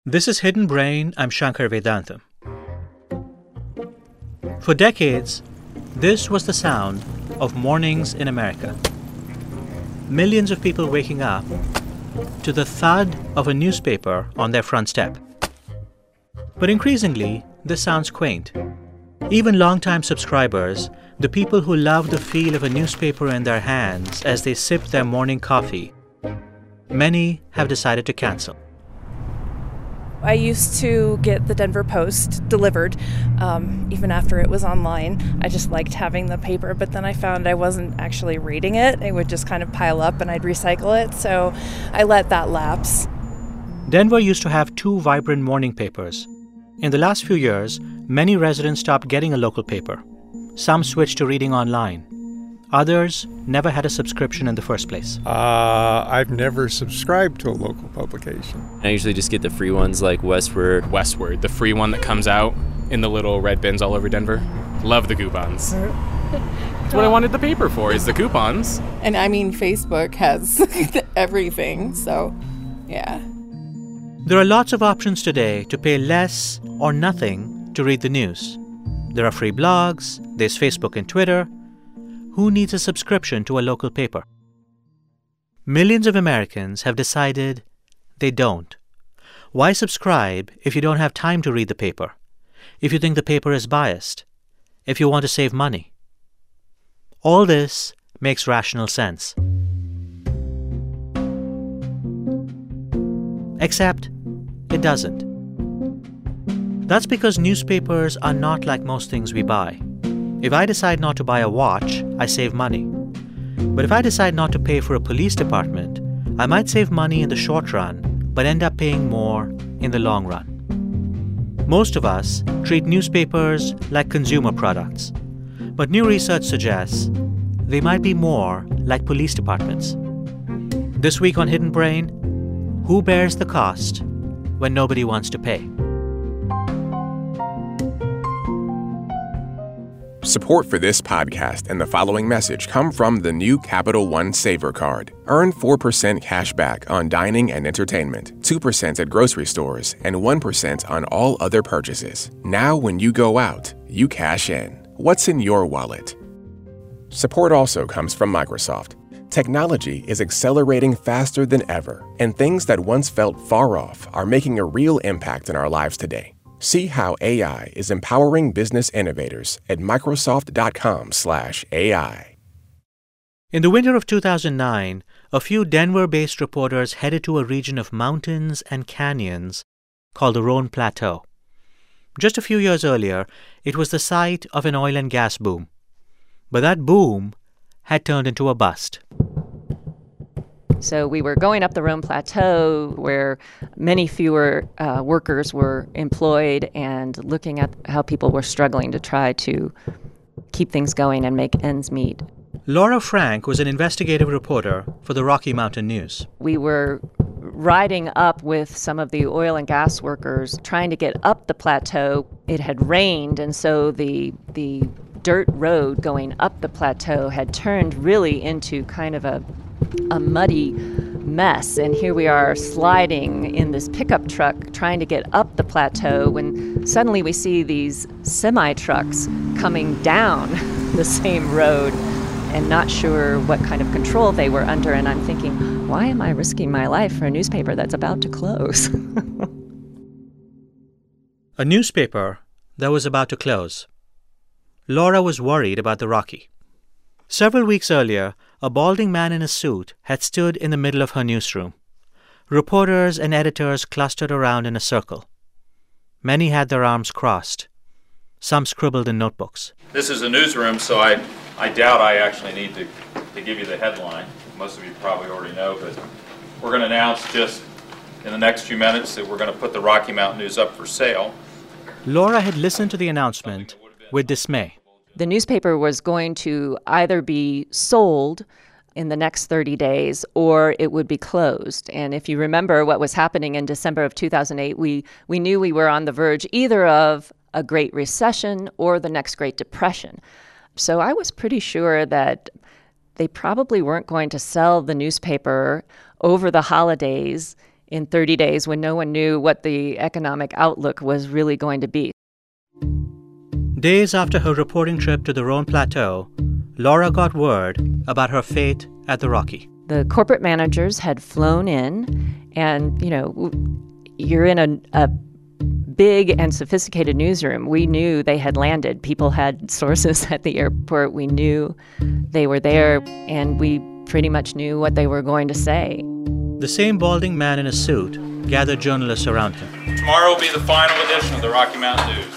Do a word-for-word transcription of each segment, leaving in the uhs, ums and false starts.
This is Hidden Brain. I'm Shankar Vedantam. For decades, this was the sound of mornings in America. Millions of people waking up to the thud of a newspaper on their front step. But increasingly, this sounds quaint. Even longtime subscribers, the people who love the feel of a newspaper in their hands as they sip their morning coffee, many have decided to cancel. I used to get the Denver Post delivered, um, even after it was online. I just liked having the paper, but then I found I wasn't actually reading it. It would just kind of pile up and I'd recycle it, so I let that lapse. Denver used to have two vibrant morning papers. In the last few years, many residents stopped getting a local paper. Some switched to reading online. Others never had a subscription in the first place. Uh, I've never subscribed to a local publication. I usually just get the free ones like Westword. Westword, the free one that comes out in the little red bins all over Denver. Love the coupons. That's what I wanted the paper for, is the coupons. And I mean, Facebook has everything, so yeah. There are lots of options today to pay less or nothing to read the news. There are free blogs, there's Facebook and Twitter. Who needs a subscription to a local paper? Millions of Americans have decided they don't. Why subscribe if you don't have time to read the paper? If you think the paper is biased? If you want to save money? All this makes rational sense. Except it doesn't. That's because newspapers are not like most things we buy. If I decide not to buy a watch, I save money. But if I decide not to pay for a police department, I might save money in the short run, but end up paying more in the long run. Most of us treat newspapers like consumer products. But new research suggests they might be more like police departments. This week on Hidden Brain, who bears the cost when nobody wants to pay? Support for this podcast and the following message come from the new Capital One Savor Card. Earn four percent cash back on dining and entertainment, two percent at grocery stores, and one percent on all other purchases. Now when you go out, you cash in. What's in your wallet? Support also comes from Microsoft. Technology is accelerating faster than ever, and things that once felt far off are making a real impact in our lives today. See how A I is empowering business innovators at Microsoft.com slash AI. In the winter of two thousand nine, a few Denver-based reporters headed to a region of mountains and canyons called the Roan Plateau. Just a few years earlier, it was the site of an oil and gas boom. But that boom had turned into a bust. So we were going up the Roan Plateau where many fewer uh, workers were employed and looking at how people were struggling to try to keep things going and make ends meet. Laura Frank was an investigative reporter for the Rocky Mountain News. We were riding up with some of the oil and gas workers trying to get up the plateau. It had rained, and so the the dirt road going up the plateau had turned really into kind of a a muddy mess. And here we are sliding in this pickup truck trying to get up the plateau when suddenly we see these semi-trucks coming down the same road and not sure what kind of control they were under. And I'm thinking, why am I risking my life for a newspaper that's about to close? A newspaper that was about to close. Laura was worried about the Rocky. Several weeks earlier, a balding man in a suit had stood in the middle of her newsroom. Reporters and editors clustered around in a circle. Many had their arms crossed. Some scribbled in notebooks. This is a newsroom, so I, I doubt I actually need to, to give you the headline. Most of you probably already know, but we're going to announce just in the next few minutes that we're going to put the Rocky Mountain News up for sale. Laura had listened to the announcement with dismay. The newspaper was going to either be sold in the next thirty days or it would be closed. And if you remember what was happening in December of two thousand eight, we, we knew we were on the verge either of a Great Recession or the next Great Depression. So I was pretty sure that they probably weren't going to sell the newspaper over the holidays in thirty days when no one knew what the economic outlook was really going to be. Days after her reporting trip to the Roan Plateau, Laura got word about her fate at the Rocky. The corporate managers had flown in, and, you know, you're in a, a big and sophisticated newsroom. We knew they had landed. People had sources at the airport. We knew they were there, and we pretty much knew what they were going to say. The same balding man in a suit gathered journalists around him. Tomorrow will be the final edition of the Rocky Mountain News.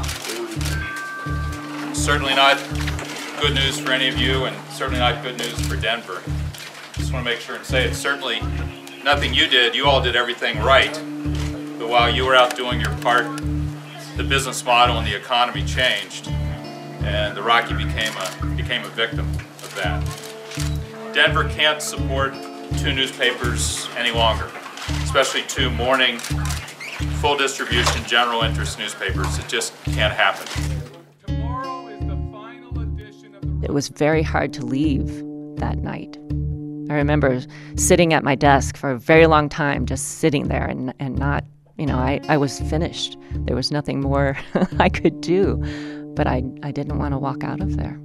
Certainly not good news for any of you, and certainly not good news for Denver. Just want to make sure and say it's certainly nothing you did. You all did everything right. But while you were out doing your part, the business model and the economy changed, and the Rocky became a became a victim of that. Denver can't support two newspapers any longer, especially two morning, full distribution, general interest newspapers. It just can't happen. Tomorrow is the final edition of the... It was very hard to leave that night. I remember sitting at my desk for a very long time, just sitting there and, and not, you know, I, I was finished. There was nothing more I could do, but I, I didn't want to walk out of there.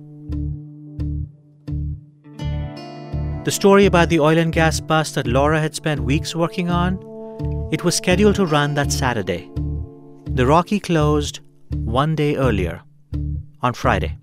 The story about the oil and gas bust that Laura had spent weeks working on, it was scheduled to run that Saturday. The Rocky closed one day earlier, on Friday.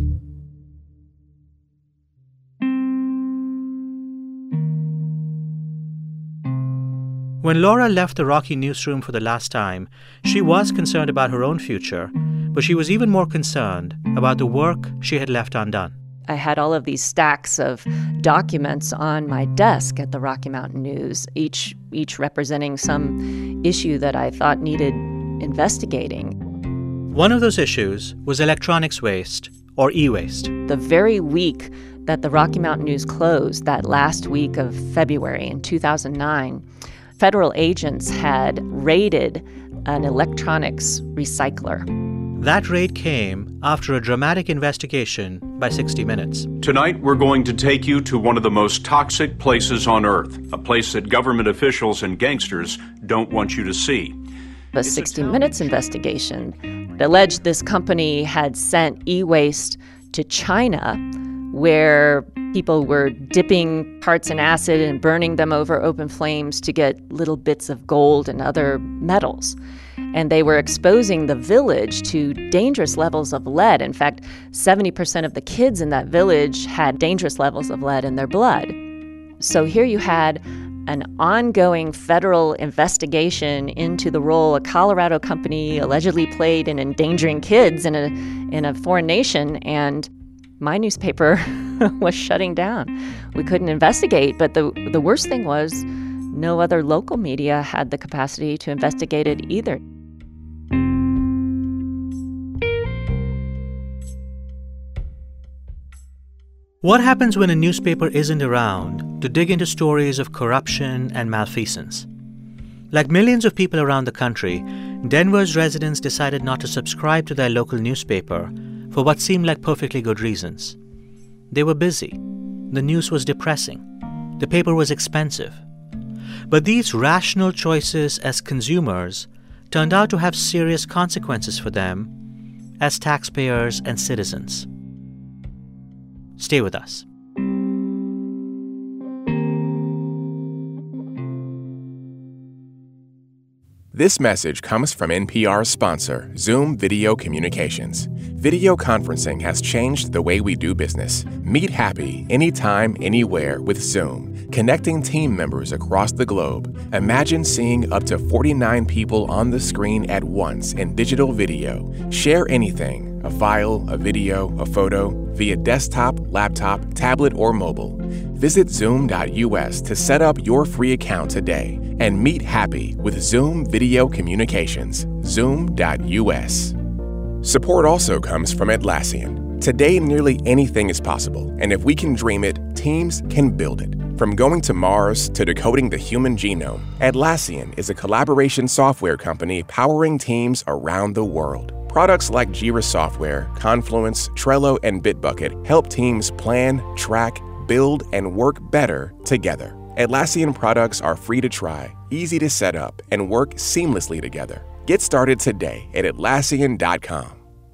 When Laura left the Rocky newsroom for the last time, she was concerned about her own future, but she was even more concerned about the work she had left undone. I had all of these stacks of documents on my desk at the Rocky Mountain News, each each representing some issue that I thought needed investigating. One of those issues was electronics waste, or e-waste. The very week that the Rocky Mountain News closed, that last week of February in two thousand nine, federal agents had raided an electronics recycler. That raid came after a dramatic investigation by sixty minutes. Tonight, we're going to take you to one of the most toxic places on Earth, a place that government officials and gangsters don't want you to see. The sixty minutes investigation alleged this company had sent e-waste to China, where people were dipping parts in acid and burning them over open flames to get little bits of gold and other metals. And they were exposing the village to dangerous levels of lead. In fact, seventy percent of the kids in that village had dangerous levels of lead in their blood. So here you had an ongoing federal investigation into the role a Colorado company allegedly played in endangering kids in a in a foreign nation, and my newspaper was shutting down. We couldn't investigate, but the the worst thing was no other local media had the capacity to investigate it either. What happens when a newspaper isn't around to dig into stories of corruption and malfeasance? Like millions of people around the country, Denver's residents decided not to subscribe to their local newspaper for what seemed like perfectly good reasons. They were busy. The news was depressing. The paper was expensive. But these rational choices as consumers turned out to have serious consequences for them as taxpayers and citizens. Stay with us. This message comes from N P R's sponsor, Zoom Video Communications. Video conferencing has changed the way we do business. Meet happy anytime, anywhere with Zoom, connecting team members across the globe. Imagine seeing up to forty-nine people on the screen at once in digital video. Share anything, a file, a video, a photo, via desktop, laptop, tablet, or mobile. Visit zoom dot U S to set up your free account today and meet happy with Zoom Video Communications. zoom dot U S. Support also comes from Atlassian. Today, nearly anything is possible, and if we can dream it, teams can build it. From going to Mars to decoding the human genome, Atlassian is a collaboration software company powering teams around the world. Products like Jira Software, Confluence, Trello, and Bitbucket help teams plan, track, build, and work better together. Atlassian products are free to try. easy to set up, and work seamlessly together. Get started today at Atlassian dot com.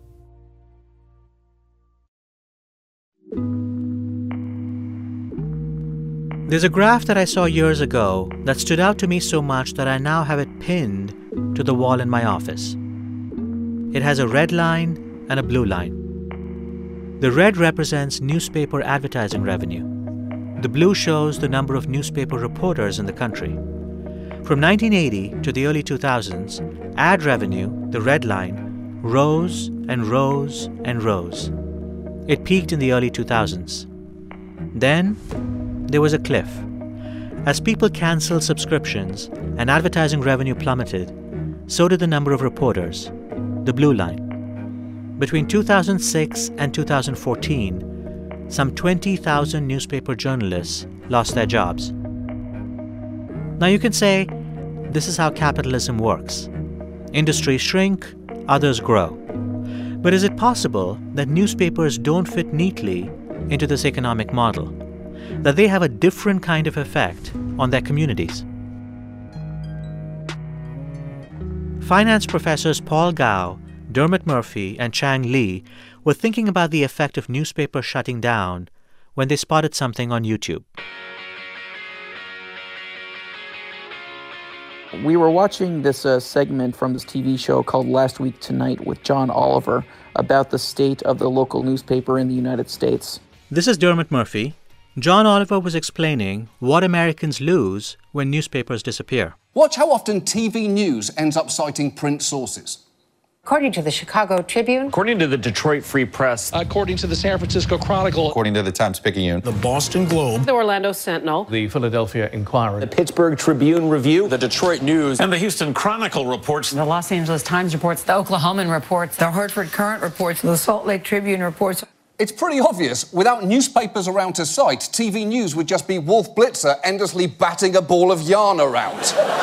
There's a graph that I saw years ago that stood out to me so much that I now have it pinned to the wall in my office. It has a red line and a blue line. The red represents newspaper advertising revenue. The blue shows the number of newspaper reporters in the country. From nineteen eighty to the early two thousands, ad revenue, the red line, rose and rose and rose. It peaked in the early two thousands. Then there was a cliff. As people canceled subscriptions and advertising revenue plummeted, so did the number of reporters, the blue line. Between two thousand six and two thousand fourteen, some twenty thousand newspaper journalists lost their jobs. Now you can say, this is how capitalism works. Industries shrink, others grow. But is it possible that newspapers don't fit neatly into this economic model? That they have a different kind of effect on their communities? Finance professors Paul Gao, Dermot Murphy, and Chang Lee were thinking about the effect of newspapers shutting down when they spotted something on YouTube. We were watching this uh, segment from this T V show called Last Week Tonight with John Oliver about the state of the local newspaper in the United States. This is Dermot Murphy. John Oliver was explaining what Americans lose when newspapers disappear. Watch how often T V news ends up citing print sources. According to the Chicago Tribune. According to the Detroit Free Press. According to the San Francisco Chronicle. According to the Times-Picayune. The Boston Globe. The Orlando Sentinel. The Philadelphia Inquirer. The Pittsburgh Tribune Review. The Detroit News. And the Houston Chronicle reports. The Los Angeles Times reports. The Oklahoman reports. The Hartford Courant reports. The Salt Lake Tribune reports. It's pretty obvious. Without newspapers around to cite, T V news would just be Wolf Blitzer endlessly batting a ball of yarn around.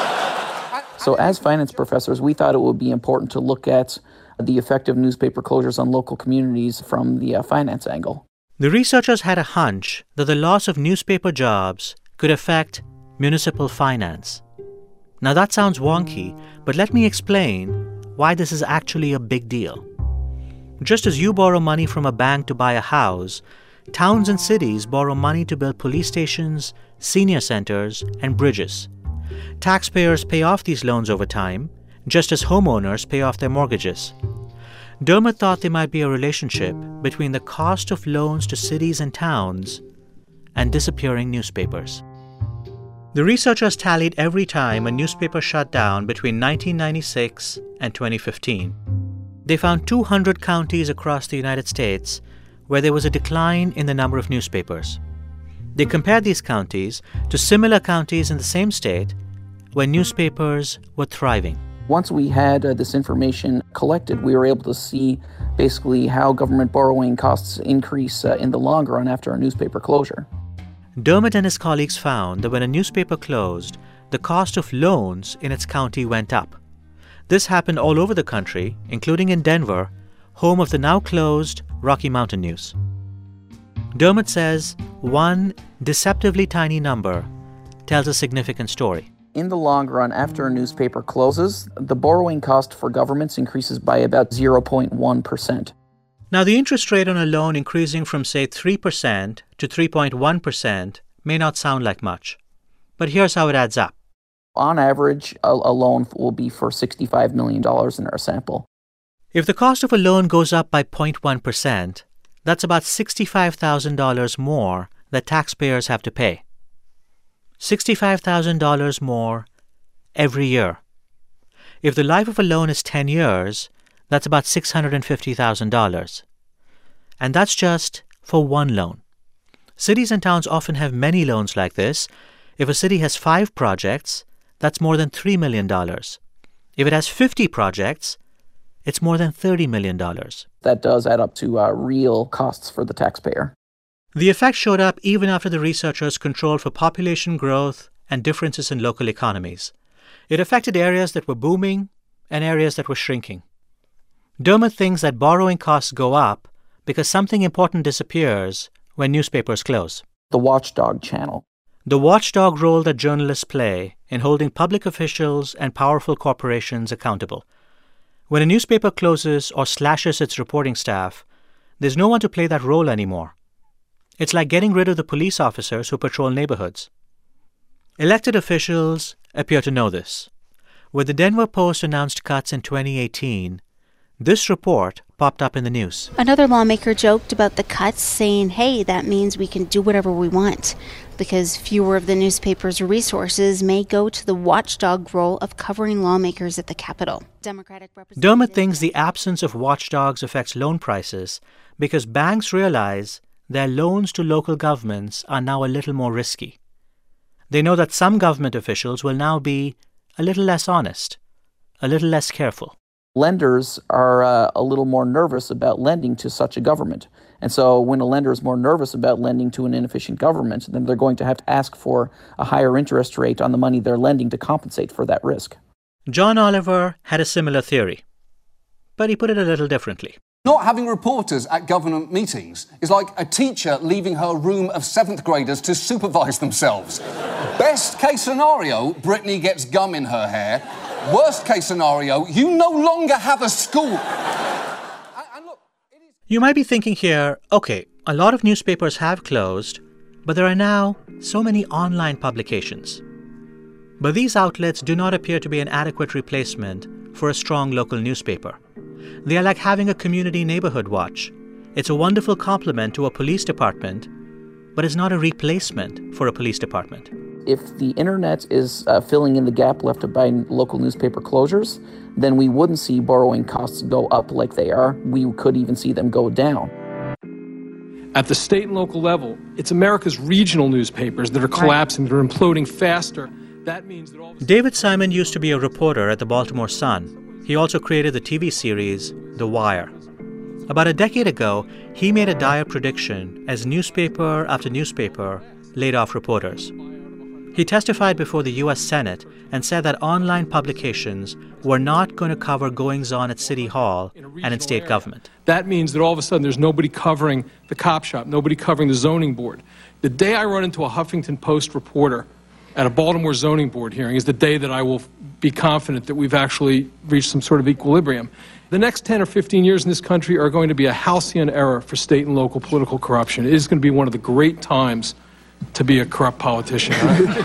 So as finance professors, we thought it would be important to look at the effect of newspaper closures on local communities from the uh, finance angle. The researchers had a hunch that the loss of newspaper jobs could affect municipal finance. Now that sounds wonky, but let me explain why this is actually a big deal. Just as you borrow money from a bank to buy a house, towns and cities borrow money to build police stations, senior centers, and bridges. Taxpayers pay off these loans over time, just as homeowners pay off their mortgages. Dermot thought there might be a relationship between the cost of loans to cities and towns and disappearing newspapers. The researchers tallied every time a newspaper shut down between nineteen ninety-six and twenty fifteen. They found two hundred counties across the United States where there was a decline in the number of newspapers. They compared these counties to similar counties in the same state where newspapers were thriving. Once we had uh, this information collected, we were able to see basically how government borrowing costs increase uh, in the long run after a newspaper closure. Dermot and his colleagues found that when a newspaper closed, the cost of loans in its county went up. This happened all over the country, including in Denver, home of the now closed Rocky Mountain News. Dermot says one deceptively tiny number tells a significant story. In the long run, after a newspaper closes, the borrowing cost for governments increases by about zero point one percent. Now, the interest rate on a loan increasing from, say, three percent to three point one percent may not sound like much. But here's how it adds up. On average, a, a loan will be for sixty-five million dollars in our sample. If the cost of a loan goes up by zero point one percent, that's about sixty-five thousand dollars more that taxpayers have to pay. sixty-five thousand dollars more every year. If the life of a loan is ten years, that's about six hundred fifty thousand dollars. And that's just for one loan. Cities and towns often have many loans like this. If a city has five projects, that's more than three million dollars. If it has fifty projects, it's more than thirty million dollars. That does add up to uh, real costs for the taxpayer. The effect showed up even after the researchers controlled for population growth and differences in local economies. It affected areas that were booming and areas that were shrinking. Dermot thinks that borrowing costs go up because something important disappears when newspapers close. The Watchdog channel. the watchdog role that journalists play in holding public officials and powerful corporations accountable. When a newspaper closes or slashes its reporting staff, there's no one to play that role anymore. It's like getting rid of the police officers who patrol neighborhoods. Elected officials appear to know this. When the Denver Post announced cuts in twenty eighteen, this report popped up in the news. Another lawmaker joked about the cuts, saying, hey, that means we can do whatever we want, because fewer of the newspaper's resources may go to the watchdog role of covering lawmakers at the Capitol. Democratic Representative Dermot thinks the absence of watchdogs affects loan prices because banks realize their loans to local governments are now a little more risky. They know that some government officials will now be a little less honest, a little less careful. Lenders are uh, a little more nervous about lending to such a government. And so when a lender is more nervous about lending to an inefficient government, then they're going to have to ask for a higher interest rate on the money they're lending to compensate for that risk. John Oliver had a similar theory, but he put it a little differently. Not having reporters at government meetings is like a teacher leaving her room of seventh graders to supervise themselves. Best case scenario, Brittany gets gum in her hair. Worst case scenario, you no longer have a school. You might be thinking here, okay, a lot of newspapers have closed, but there are now so many online publications. But these outlets do not appear to be an adequate replacement for a strong local newspaper. They are like having a community neighborhood watch. It's a wonderful complement to a police department, but it's not a replacement for a police department. If the internet is uh, filling in the gap left by local newspaper closures, then we wouldn't see borrowing costs go up like they are. We could even see them go down. At the state and local level, it's America's regional newspapers that are collapsing, that are imploding faster. That means that all of a David Simon used to be a reporter at the Baltimore Sun. He also created the T V series The Wire. About a decade ago, he made a dire prediction as newspaper after newspaper laid off reporters. He testified before the U S Senate and said that online publications were not going to cover goings-on at City Hall and in state government. That means that all of a sudden there's nobody covering the cop shop, nobody covering the zoning board. The day I run into a Huffington Post reporter at a Baltimore zoning board hearing is the day that I will be confident that we've actually reached some sort of equilibrium. The next ten or fifteen years in this country are going to be a halcyon era for state and local political corruption. It is going to be one of the great times to be a corrupt politician.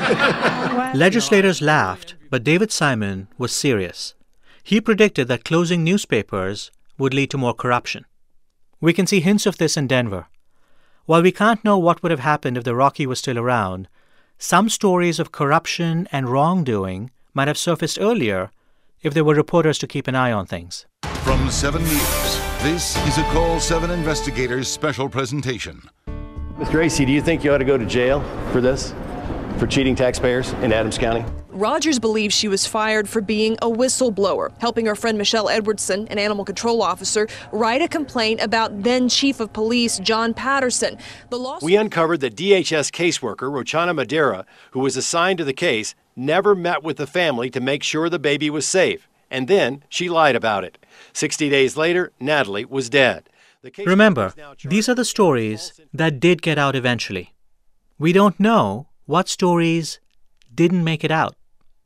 Right? Legislators laughed, but David Simon was serious. He predicted that closing newspapers would lead to more corruption. We can see hints of this in Denver. While we can't know what would have happened if the Rocky was still around, some stories of corruption and wrongdoing might have surfaced earlier if there were reporters to keep an eye on things. From seven News, this is a Call seven Investigators special presentation. Mister Acey, do you think you ought to go to jail for this, for cheating taxpayers in Adams County? Rogers believes she was fired for being a whistleblower, helping her friend Michelle Edwardson, an animal control officer, write a complaint about then Chief of Police John Patterson. The lawsuit- We uncovered that D H S caseworker Rochana Madera, who was assigned to the case, never met with the family to make sure the baby was safe. And then she lied about it. sixty days later, Natalie was dead. Remember, these are the stories that did get out eventually. We don't know what stories didn't make it out.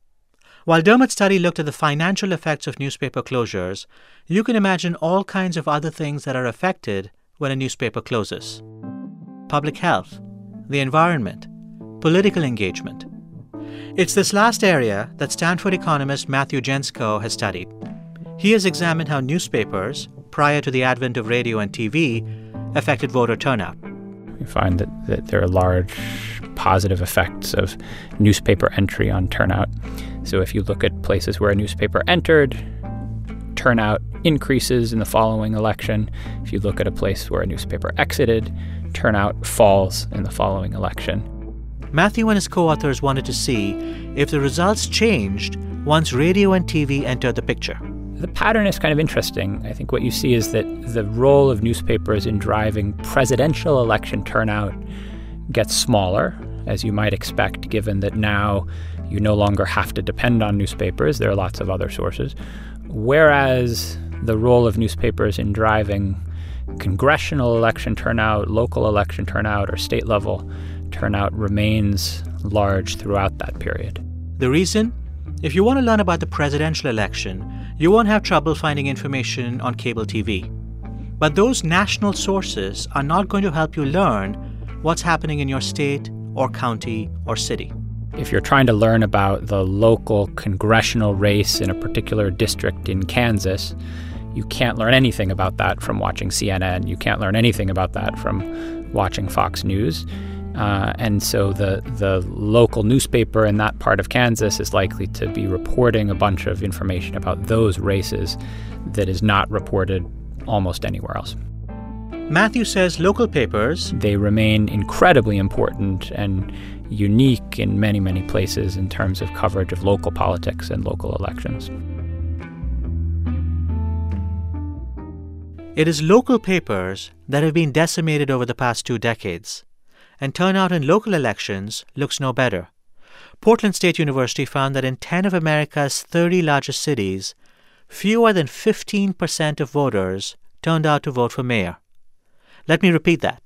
While Dermot's study looked at the financial effects of newspaper closures, you can imagine all kinds of other things that are affected when a newspaper closes. Public health, the environment, political engagement. It's this last area that Stanford economist Matthew Gentzkow has studied. He has examined how newspapers, prior to the advent of radio and T V, affected voter turnout. We find that, that there are large positive effects of newspaper entry on turnout. So if you look at places where a newspaper entered, turnout increases in the following election. If you look at a place where a newspaper exited, turnout falls in the following election. Matthew and his co-authors wanted to see if the results changed once radio and T V entered the picture. The pattern is kind of interesting. I think what you see is that the role of newspapers in driving presidential election turnout gets smaller, as you might expect, given that now you no longer have to depend on newspapers. There are lots of other sources. Whereas the role of newspapers in driving congressional election turnout, local election turnout, or state level turnout remains large throughout that period. The reason? If you want to learn about the presidential election, you won't have trouble finding information on cable T V. But those national sources are not going to help you learn what's happening in your state or county or city. If you're trying to learn about the local congressional race in a particular district in Kansas, you can't learn anything about that from watching C N N. You can't learn anything about that from watching Fox News. Uh, and so the the local newspaper in that part of Kansas is likely to be reporting a bunch of information about those races that is not reported almost anywhere else. Matthew says local papers, they remain incredibly important and unique in many, many places in terms of coverage of local politics and local elections. It is local papers that have been decimated over the past two decades, and turnout in local elections looks no better. Portland State University found that in ten of America's thirty largest cities, fewer than fifteen percent of voters turned out to vote for mayor. Let me repeat that.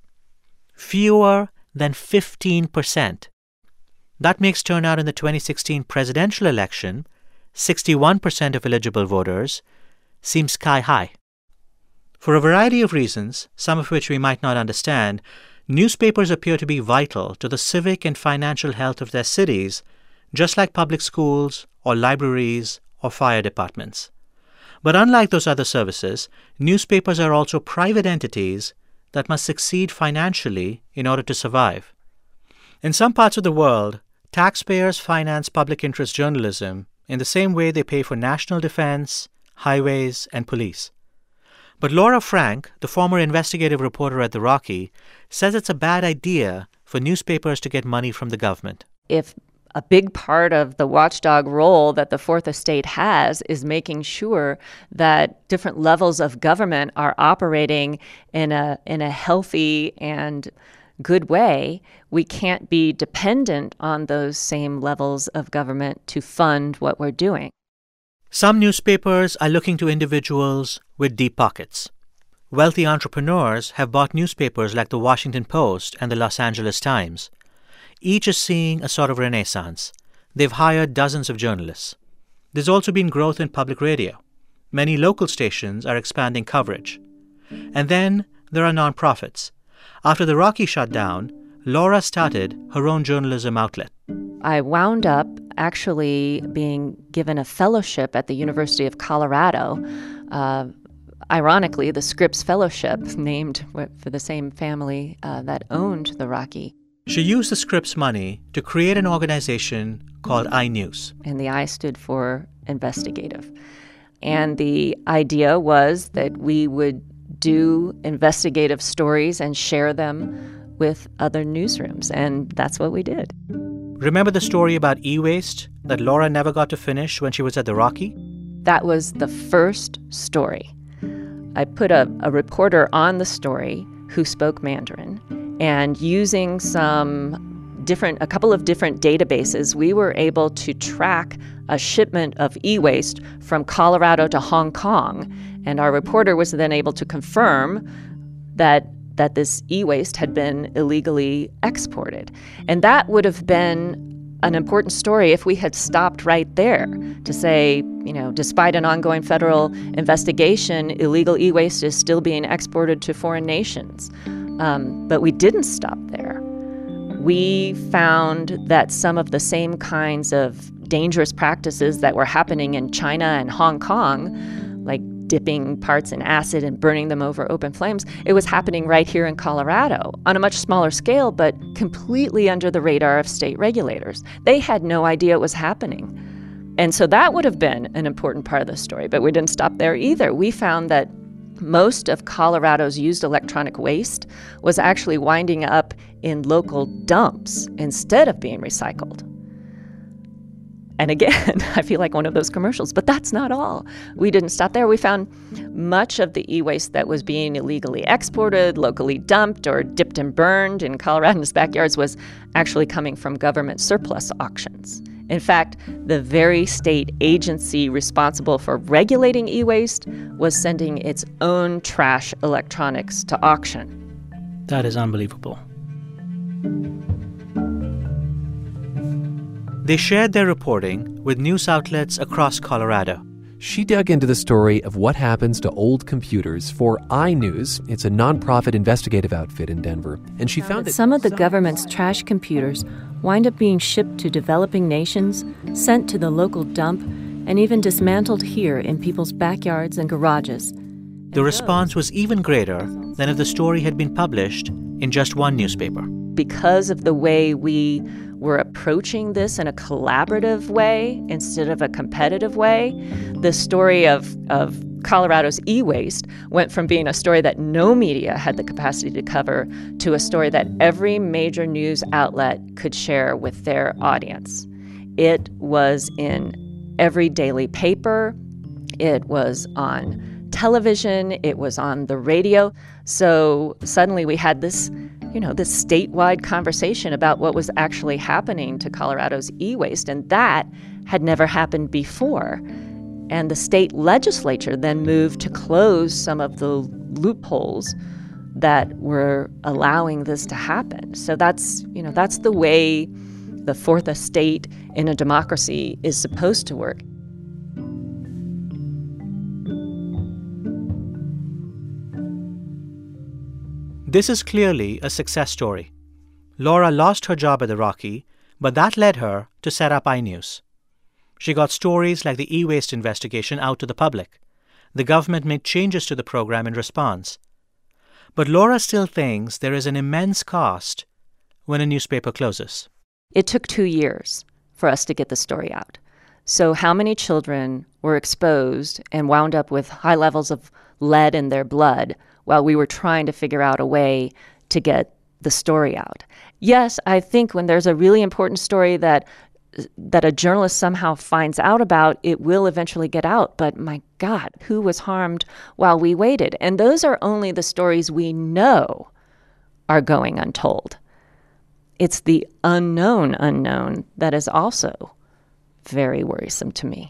Fewer than fifteen percent. That makes turnout in the twenty sixteen presidential election, sixty-one percent of eligible voters, seem sky high. For a variety of reasons, some of which we might not understand, newspapers appear to be vital to the civic and financial health of their cities, just like public schools or libraries or fire departments. But unlike those other services, newspapers are also private entities that must succeed financially in order to survive. In some parts of the world, taxpayers finance public interest journalism in the same way they pay for national defense, highways, and police. But Laura Frank, the former investigative reporter at the Rocky, says it's a bad idea for newspapers to get money from the government. If a big part of the watchdog role that the Fourth Estate has is making sure that different levels of government are operating in a in a healthy and good way, we can't be dependent on those same levels of government to fund what we're doing. Some newspapers are looking to individuals with deep pockets. Wealthy entrepreneurs have bought newspapers like the Washington Post and the Los Angeles Times. Each is seeing a sort of renaissance. They've hired dozens of journalists. There's also been growth in public radio. Many local stations are expanding coverage. And then there are nonprofits. After the Rocky shut down, Laura started her own journalism outlet. I wound up actually being given a fellowship at the University of Colorado. Uh, ironically, the Scripps Fellowship, named for the same family uh, that owned the Rocky. She used the Scripps money to create an organization called iNews. And the I stood for investigative. And the idea was that we would do investigative stories and share them with other newsrooms, and that's what we did. Remember the story about e-waste that Laura never got to finish when she was at the Rocky? That was the first story. I put a, a reporter on the story who spoke Mandarin, and using some different, a couple of different databases, we were able to track a shipment of e-waste from Colorado to Hong Kong, and our reporter was then able to confirm that that this e-waste had been illegally exported. And that would have been an important story if we had stopped right there to say, you know, despite an ongoing federal investigation, illegal e-waste is still being exported to foreign nations. Um, but we didn't stop there. We found that some of the same kinds of dangerous practices that were happening in China and Hong Kong, like dipping parts in acid and burning them over open flames, it was happening right here in Colorado on a much smaller scale, but completely under the radar of state regulators. They had no idea it was happening. And so that would have been an important part of the story, but we didn't stop there either. We found that most of Colorado's used electronic waste was actually winding up in local dumps instead of being recycled. And again, I feel like one of those commercials, but that's not all. We didn't stop there. We found much of the e-waste that was being illegally exported, locally dumped, or dipped and burned in Coloradans' backyards was actually coming from government surplus auctions. In fact, the very state agency responsible for regulating e-waste was sending its own trash electronics to auction. That is unbelievable. They shared their reporting with news outlets across Colorado. She dug into the story of what happens to old computers for iNews. It's a nonprofit investigative outfit in Denver. And she found that some of the government's trash computers wind up being shipped to developing nations, sent to the local dump, and even dismantled here in people's backyards and garages. The response was even greater than if the story had been published in just one newspaper. Because of the way we were approaching this in a collaborative way instead of a competitive way, the story of, of Colorado's e-waste went from being a story that no media had the capacity to cover to a story that every major news outlet could share with their audience. It was in every daily paper. It was on television. It was on the radio. So suddenly we had this, you know, this statewide conversation about what was actually happening to Colorado's e-waste, and that had never happened before. And the state legislature then moved to close some of the loopholes that were allowing this to happen. So that's, you know, that's the way the fourth estate in a democracy is supposed to work. This is clearly a success story. Laura lost her job at the Rocky, but that led her to set up iNews. She got stories like the e-waste investigation out to the public. The government made changes to the program in response. But Laura still thinks there is an immense cost when a newspaper closes. It took two years for us to get the story out. So how many children were exposed and wound up with high levels of lead in their blood while we were trying to figure out a way to get the story out? Yes, I think when there's a really important story that that a journalist somehow finds out about, it will eventually get out. But my God, who was harmed while we waited? And those are only the stories we know are going untold. It's the unknown unknown that is also very worrisome to me.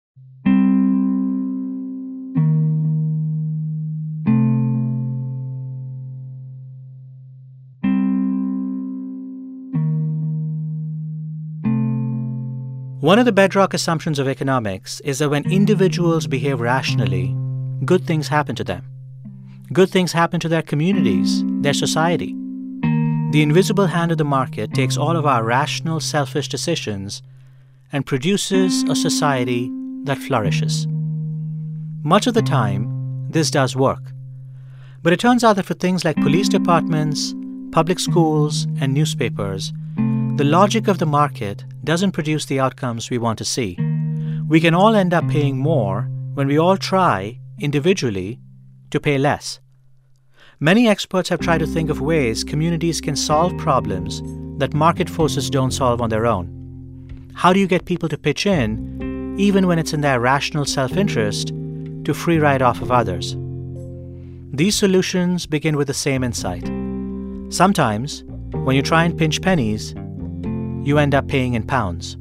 One of the bedrock assumptions of economics is that when individuals behave rationally, good things happen to them. Good things happen to their communities, their society. The invisible hand of the market takes all of our rational, selfish decisions and produces a society that flourishes. Much of the time, this does work. But it turns out that for things like police departments, public schools, and newspapers, the logic of the market doesn't produce the outcomes we want to see. We can all end up paying more when we all try, individually, to pay less. Many experts have tried to think of ways communities can solve problems that market forces don't solve on their own. How do you get people to pitch in, even when it's in their rational self-interest, to free ride off of others? These solutions begin with the same insight. Sometimes, when you try and pinch pennies, you end up paying in pounds.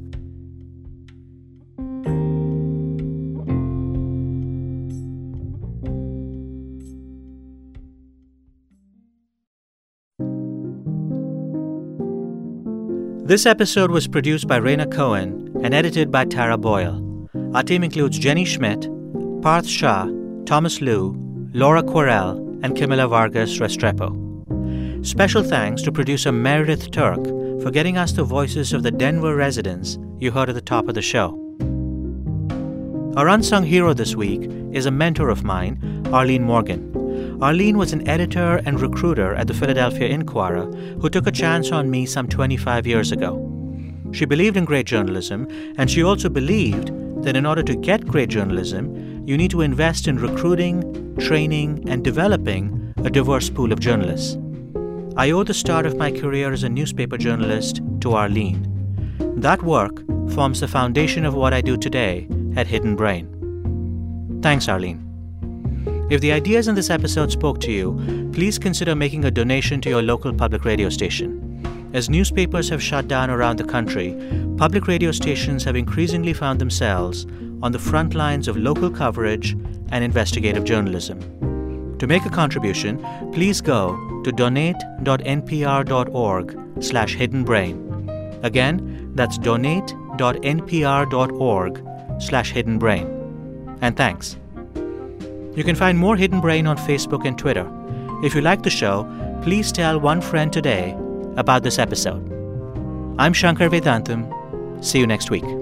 This episode was produced by Raina Cohen and edited by Tara Boyle. Our team includes Jenny Schmidt, Parth Shah, Thomas Liu, Laura Quarel, and Camila Vargas Restrepo. Special thanks to producer Meredith Turk for getting us the voices of the Denver residents you heard at the top of the show. Our unsung hero this week is a mentor of mine, Arlene Morgan. Arlene was an editor and recruiter at the Philadelphia Inquirer who took a chance on me some twenty-five years ago. She believed in great journalism, and she also believed that in order to get great journalism, you need to invest in recruiting, training, and developing a diverse pool of journalists. I owe the start of my career as a newspaper journalist to Arlene. That work forms the foundation of what I do today at Hidden Brain. Thanks, Arlene. If the ideas in this episode spoke to you, please consider making a donation to your local public radio station. As newspapers have shut down around the country, public radio stations have increasingly found themselves on the front lines of local coverage and investigative journalism. To make a contribution, please go to donate.npr.org slash hiddenbrain. Again, that's donate.npr.org dot n p r dot org slash hidden brain. And thanks. You can find more Hidden Brain on Facebook and Twitter. If you like the show, please tell one friend today about this episode. I'm Shankar Vedantam. See you next week.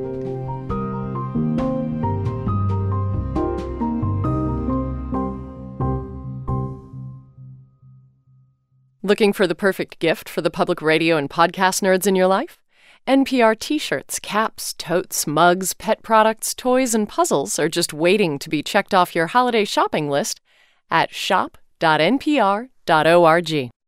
Looking for the perfect gift for the public radio and podcast nerds in your life? N P R t-shirts, caps, totes, mugs, pet products, toys, and puzzles are just waiting to be checked off your holiday shopping list at shop dot n p r dot org.